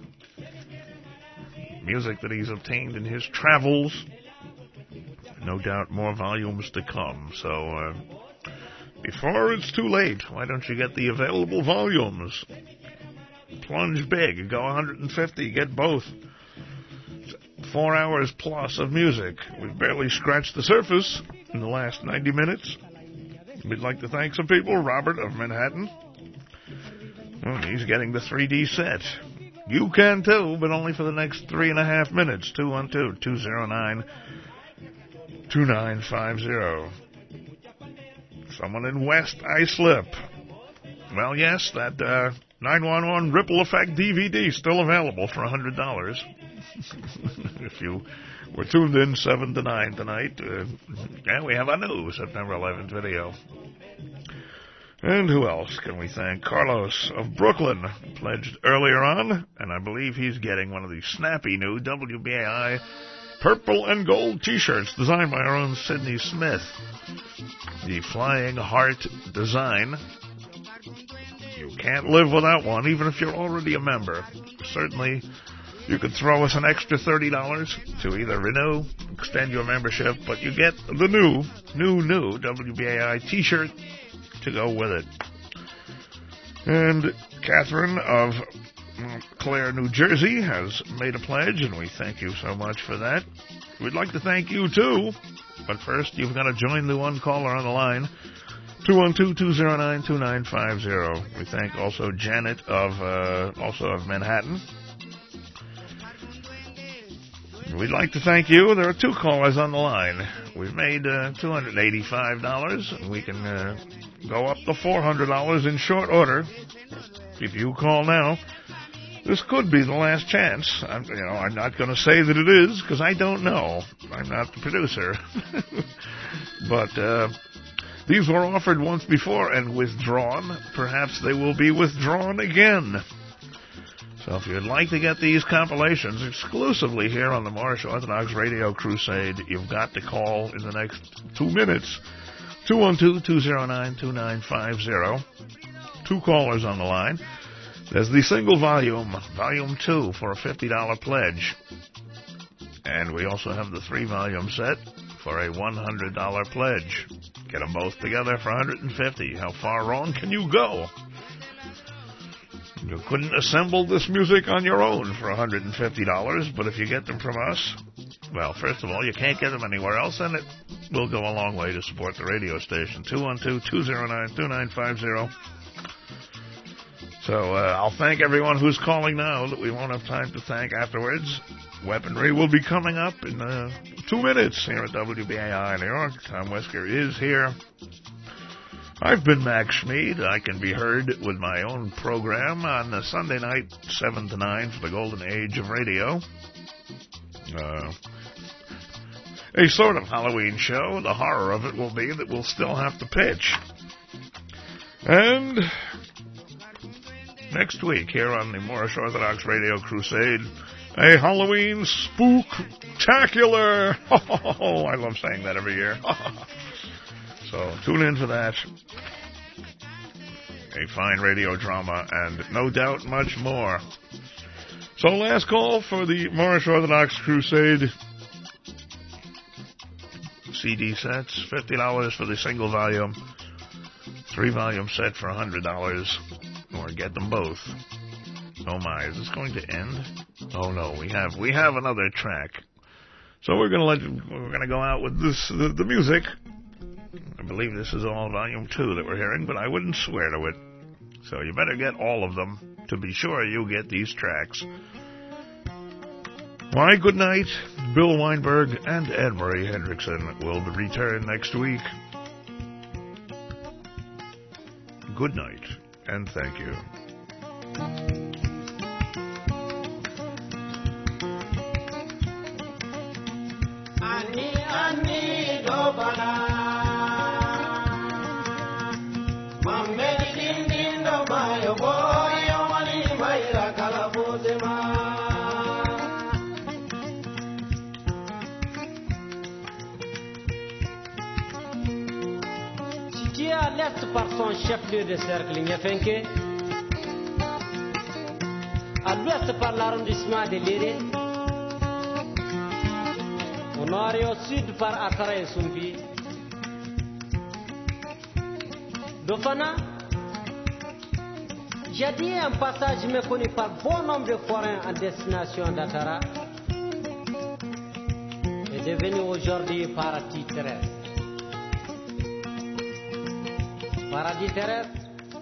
music that he's obtained in his travels. No doubt more volumes to come. So, uh, before it's too late, why don't you get the available volumes? Plunge big, go one hundred fifty, get both. Four hours plus of music. We've barely scratched the surface in the last ninety minutes. We'd like to thank some people. Robert of Manhattan. Well, he's getting the three D set. You can too, but only for the next three and a half minutes. two one two, two zero nine, two nine five zero. Someone in West Islip. Well, yes, that uh, nine one one Ripple Effect D V D still available for one hundred dollars. If you were tuned in seven to nine tonight, uh, yeah, we have a new September eleventh video. And who else can we thank? Carlos of Brooklyn pledged earlier on, and I believe he's getting one of the snappy new W B A I purple and gold T-shirts designed by our own Sidney Smith. The Flying Heart design. You can't live without one, even if you're already a member. Certainly, you could throw us an extra thirty dollars to either renew, extend your membership, but you get the new, new, new W B A I T-shirt to go with it. And Catherine of Clare, New Jersey has made a pledge, and we thank you so much for that. We'd like to thank you, too. But first, you've got to join the one caller on the line, two one two, two zero nine, two nine five zero. We thank also Janet of uh, also of Manhattan. We'd like to thank you. There are two callers on the line. We've made uh, two hundred eighty-five dollars. We can uh, go up to four hundred dollars in short order. If you call now, this could be the last chance. I'm, you know, I'm not going to say that it is, because I don't know. I'm not the producer. But uh, these were offered once before and withdrawn. Perhaps they will be withdrawn again. So if you'd like to get these compilations exclusively here on the Moorish Orthodox Radio Crusade, you've got to call in the next two minutes. two one two, two zero nine, two nine five zero. Two callers on the line. There's the single volume, Volume two, for a fifty dollars pledge. And we also have the three-volume set for a one hundred dollars pledge. Get them both together for one hundred fifty dollars. How far wrong can you go? You couldn't assemble this music on your own for one hundred fifty dollars, but if you get them from us, well, first of all, you can't get them anywhere else, and it will go a long way to support the radio station. two one two, two zero nine, two nine five zero. So uh, I'll thank everyone who's calling now that we won't have time to thank afterwards. Weaponry will be coming up in uh, two minutes here at W B A I New York. Tom Wesker is here. I've been Max Schmid. I can be heard with my own program on uh, Sunday night, seven to nine, for the golden age of radio. Uh, a sort of Halloween show. The horror of it will be that we'll still have to pitch. And next week, here on the Moorish Orthodox Radio Crusade, a Halloween spooktacular. Oh, I love saying that every year. So tune in for that. A fine radio drama, and no doubt much more. So last call for the Moorish Orthodox Crusade C D sets, fifty dollars for the single volume, three volume set for one hundred dollars, or get them both. Oh my, is this going to end? Oh no, we have we have another track. So we're gonna let we're gonna go out with this the, the music. I believe this is all volume two that we're hearing, but I wouldn't swear to it. So you better get all of them to be sure you get these tracks. Why, good night. Bill Weinberg and Anne-Marie Hendrickson will return next week. Good night, and thank you. Ani ani dobala, mameli din din dobayo boy, yomani mayra kalabozema. Situé à l'est par son chef-lieu de cercle Niafenke, à l'ouest par l'arrondissement de Léré, au nord et au sud par Akara et Sumbi. Dofana, jadis un passage méconnu par bon nombre de forains en destination d'Akara, est devenu aujourd'hui paradis terrestre. Paradis terrestre,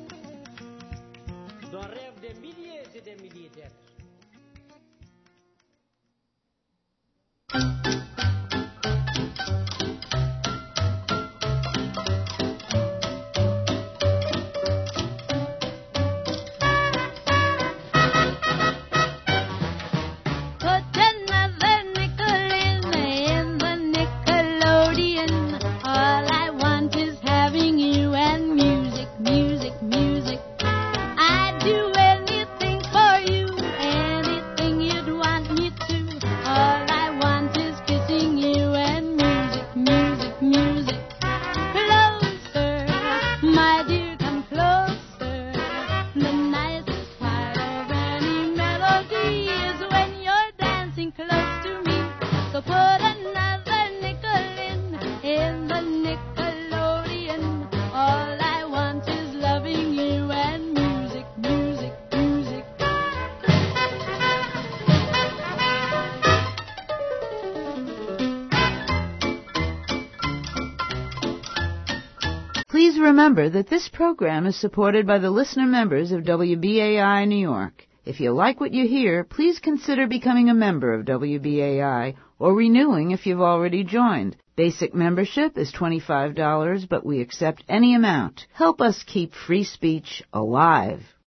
dont rêvent des milliers et des milliers d'êtres. Please remember that this program is supported by the listener members of W B A I New York. If you like what you hear, please consider becoming a member of W B A I or renewing if you've already joined. Basic membership is twenty-five dollars, but we accept any amount. Help us keep free speech alive.